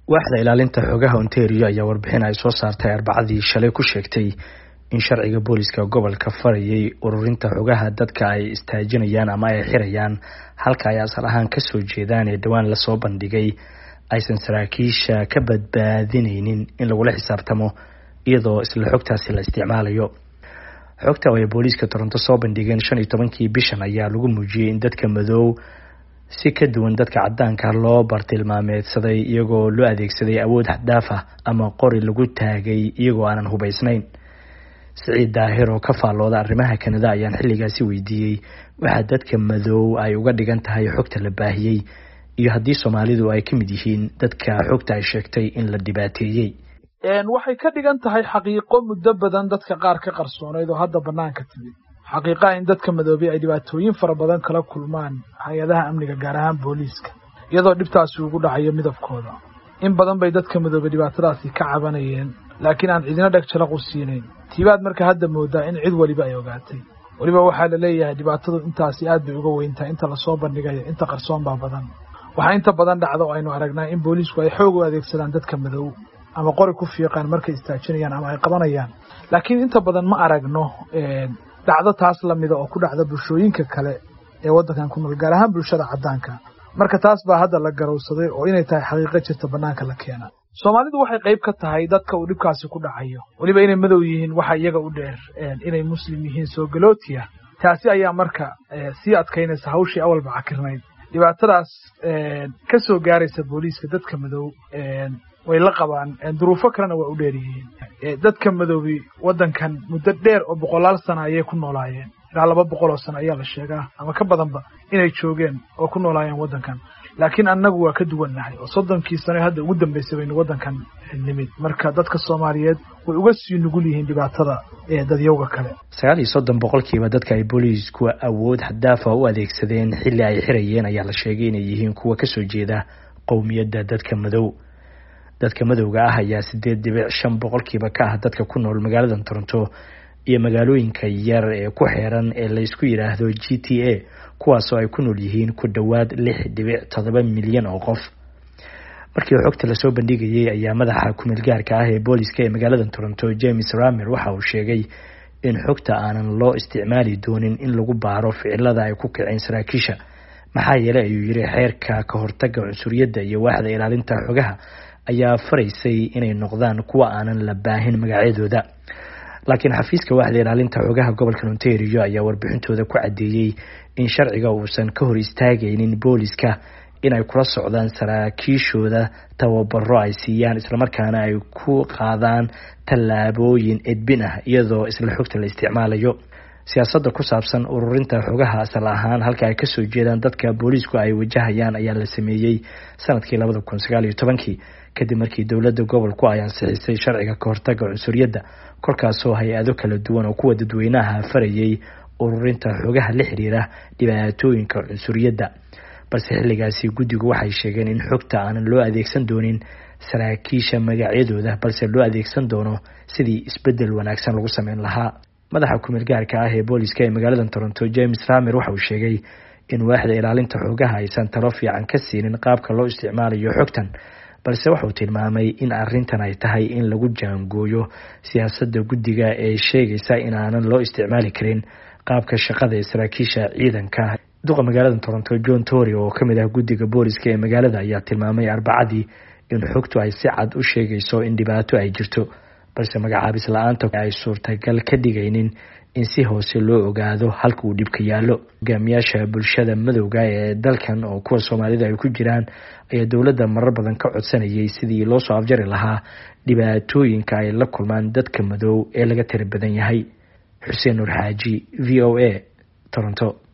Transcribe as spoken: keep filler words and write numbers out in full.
waaxda ilaalinta xogaha Ontario ayaa warbixin ay soo saartay Arbacadii shalay ku sheegtay in sharciga booliska gobolka farayay ururinta xogaha dadka ay istaajinayaan ama ay xirayaan halka ay asal ahaan ka soo jeedaan ee dhawaan la soo bandhigay aysan saraakiisha ka badbaadinaynin in lagula xisaabtamo iyadoo isla xogtaasi la isticmaalayo. xogta ay booliska Toronto soo bandhigeen shan iyo tobankii bishan ayaa lagu muujiyay in dadka madow si ka duwan dadka cadaanka loo bartilmaameedsaday iyagoo loo adeegsaday awood xad dhaaf ah ama qori lagu taagay iyagoo aanan hubaysnayn. Siciid Daahir oo ka faallooda arrimaha Kanada ayaan xilligaasi weydiiyey waxa dadka madow ay uga dhigan tahay xogta la baahiyay iyo haddii Soomaalidu ay ka mid yihiin dadka xogta ay sheegtay in la dhibaateeyay. een waxay ka dhigan tahay xaqiiqo muddo badan dadka qaar ka qarsoonayd oo hadda banaanka timid. xaqiiqa in dadka madoobi ay dhibaatooyin fara badan kala kulmaan hay'adaha amniga gaar ahaan booliska iyadoo dhibtaasi ugu dhacayo midabkooda. in badan bay dadka madoobi dhibaatadaasi ka cabanayeen laakiin aan cidina dhag jalaq u siinayn. tiibaad marka hadda moodaa in cid waliba ay ogaatay. waliba waxaa la leeyahay dhibaatadu intaasi aad bay uga weyntahay inta la soo bandhigayo inta qarsoon baa badan. waxaa inta badan dhacdo oo aynu aragnaa in boolisku ay xoog u adeegsadaan dadka madow ama qori ku fiiqaan markay istaajinayaan ama ay qabanayaan. laakiin inta badan ma aragno een dhacdo taas la mid ah oo ku dhacda bulshooyinka kale ee waddankan ku nool gaar ahaan bulshada cadaanka. marka taas baa hadda la garowsaday oo inay tahay xaqiiqo jirta banaanka la keenay. Soomaalidu waxay qayb ka tahay dadka uu dhibkaasi ku dhacayo. waliba inay madow yihiin waxa iyaga u dheer inay muslim yihiin soo galootiya. taasi ayaa marka si adkaynaysa hawshii awalba cakirnayd. dhibaatadaas ka soo gaaraysa booliska dadka madow way la qabaan duruufo kalena waa u dheer yihiin. dadka madoobi waddankan muddo dheer oo boqolaal sano ayay ku noolaayeen ilaa laba boqol oo sano ayaa la sheegaa ama ka badanba inay joogeen oo ku noolaayeen waddankan. laakiin annagu waa ka duwannahay oo soddonkii sano hadda ugu dambeysay baynu waddankan nimid. marka dadka Soomaaliyeed way uga sii nugul yihiin dhibaatada ee dadyowga kale. sagaal iyo soddon boqolkiiba dadka ay boolisku awood xad dhaaf ah u adeegsadeen xilli ay xirayeen ayaa la sheegay inay yihiin kuwa ka soo jeeda qowmiyadda dadka madow. dadka madowga ah ayaa sideed dhibic shan boqolkiiba ka ah dadka ku nool magaalada Toronto iyo magaalooyinka yar ee ku xeeran ee la isku yiraahdo G T A kuwaas oo ay ku nool yihiin ku dhawaad lix dhibic toddoba milyan oo qof. markii xogta la soo bandhigayay ayaa madaxa ku meel gaarka ah ee booliska ee magaalada Toronto James Ramer waxa uu sheegay in xogta aanan loo isticmaali doonin in lagu baaro ficilada ay ku kiceen saraakiisha maxaa yeelay ayuu yiri xeerka ka hortagga cunsuriyadda iyo waaxda ilaalinta xogaha ayaa faraysay inay noqdaan kuwa aanan la baahin magacyadooda. laakiin xafiiska waaxda ilaalinta xogaha gobolka Ontario ayaa warbixintooda ku cadeeyay in sharciga uusan ka hor istaagaynin booliska inay kula socdaan saraakiishooda tababaro ay siiyaan isla markaana ay ku qaadaan tallaabooyin edbin ah iyadoo isla xogta la isticmaalayo. siyaasadda ku saabsan ururinta xogaha asal ahaan halka ay ka soo jeedaan dadka boolisku ay wajahayaan ayaa la sameeyay sanadkii laba kun sagaal iyo toban kadib markii dowladda gobolku ay ansixisay sharciga ka hortagga cunsuriyadda korkaasoo hay-ado kala duwan oo kuwa dadweynaha farayay ururinta xogaha la xiriira dhibaatooyinka cunsuriyadda. balse xilligaasi guddigu waxay sheegeen in xogta aanan loo adeegsan doonin saraakiisha magacyadooda balse loo adeegsan doono sidii isbedel wanaagsan lagu sameyn lahaa. madaxa ku meel gaarka ah ee booliska ee magaalada Toronto James Ramer waxa uu sheegay in waaxda ilaalinta xogaha aysan talo fiican ka siinin qaabka loo isticmaalayo xogtan balse waxa uu tilmaamay in arrintan ay tahay in lagu jaangooyo siyaasadda guddiga ee sheegaysa in aanan loo isticmaali karin qaabka shaqada ee saraakiisha ciidanka. duqa magaalada Toronto John Tory oo ka mid ah guddiga booliska ee magaalada ayaa tilmaamay Arbacadii in xogtu ay si cad u sheegayso in dhibaato ay jirto balse magacaabis la'aanta ay suurtagal ka dhigaynin in si hoose loo ogaado halka uu dhibka yaallo. hogaamiyaasha bulshada madowga ee dalkan oo kuwa Soomaalida ay ku jiraan ayaa dowladda marar badan ka codsanayay sidii loo soo afjari lahaa dhibaatooyinka ay la kulmaan dadka madow ee laga tira badan yahay. Xuseen Nur Xaaji, V O A, Toronto.